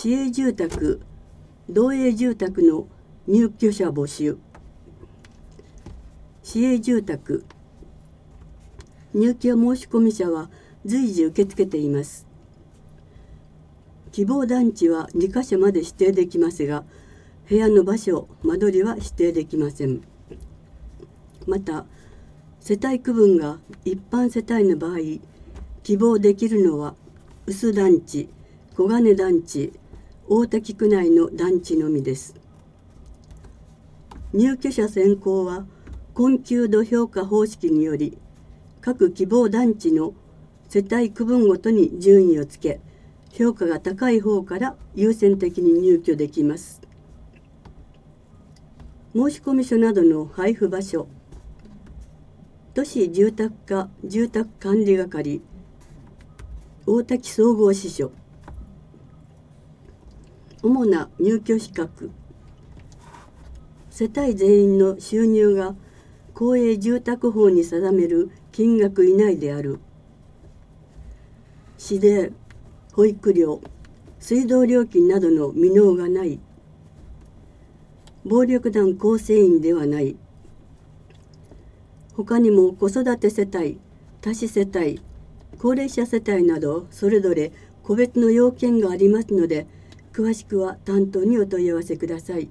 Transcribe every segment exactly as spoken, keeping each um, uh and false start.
市営住宅、同営住宅の入居者募集。市営住宅、入居申込者は随時受け付けています。希望団地はにか所まで指定できますが、部屋の場所、間取りは指定できません。また、世帯区分が一般世帯の場合、希望できるのは臼団地、小金団地、大滝区内の団地のみです。入居者選考は困窮度評価方式により、各希望団地の世帯区分ごとに順位をつけ、評価が高い方から優先的に入居できます。申込書などの配布場所、都市住宅課住宅管理係、大滝総合支所。主な入居資格、世帯全員の収入が公営住宅法に定める金額以内である。市税、保育料、水道料金などの未納がない。暴力団構成員ではない。他にも子育て世帯、多子世帯、高齢者世帯などそれぞれ個別の要件がありますので、詳しくは担当にお問い合わせください。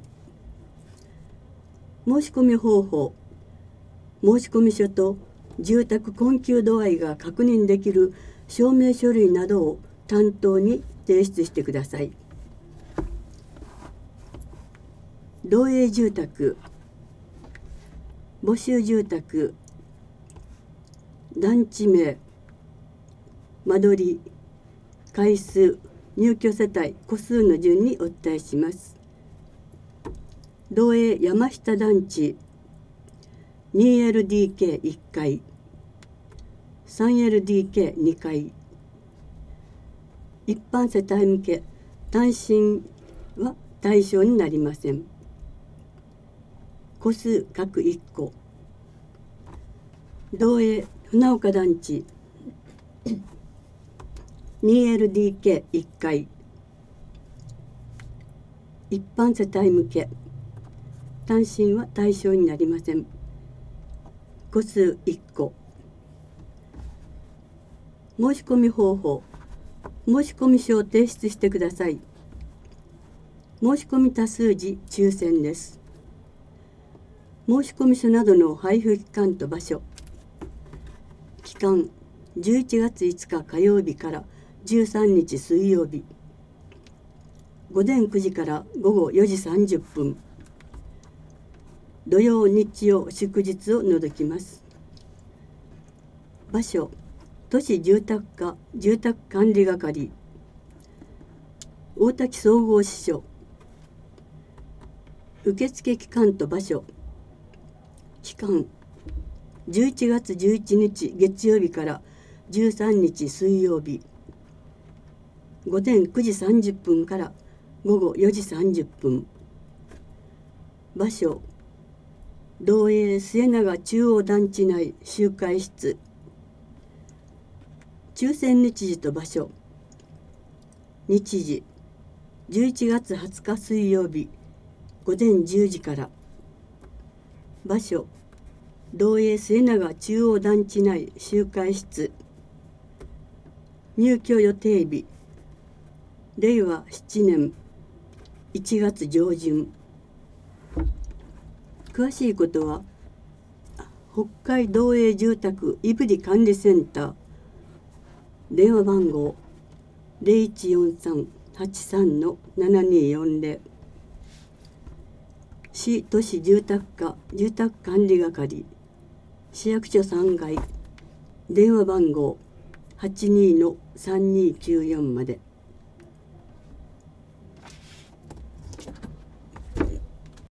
申し込み方法、申込書と住宅困窮度合いが確認できる証明書類などを担当に提出してください。同営住宅、募集住宅、団地名、間取り、階数、入居世帯、戸数の順にお伝えします。同営山下団地、にエルディーケーいっかい、さんエルディーケーにかい、一般世帯向け、単身は対象になりません。戸数各いっこ。同営船岡団地、にエルディーケーいっかい、一般世帯向け、単身は対象になりません。戸数いっこ。申込方法、申込書を提出してください。申込多数時抽選です。申込書などの配布期間と場所、期間じゅういちがついつか火曜日からじゅうさんにち水曜日、午前くじから午後よじさんじゅっぷん、土曜日曜祝日を除きます。場所、都市住宅課住宅管理係、大滝総合支所。受付期間と場所、期間じゅういちがつじゅういちにち月曜日からじゅうさんにち水曜日、午前くじさんじゅっぷんから午後よじさんじゅっぷん。場所、同営末永中央団地内集会室。抽選日時と場所、日時じゅういちがつはつか水曜日午前じゅうじから。場所、同営末永中央団地内集会室。入居予定日、れいわしちねんいちがつ上旬。詳しいことは北海道営住宅いぶり管理センター、電話番号 ゼロいちよんさん はちさん ななによんゼロ、市都市住宅課住宅管理係、市役所さんがい、電話番号 はちにーのさんにーきゅうよん まで。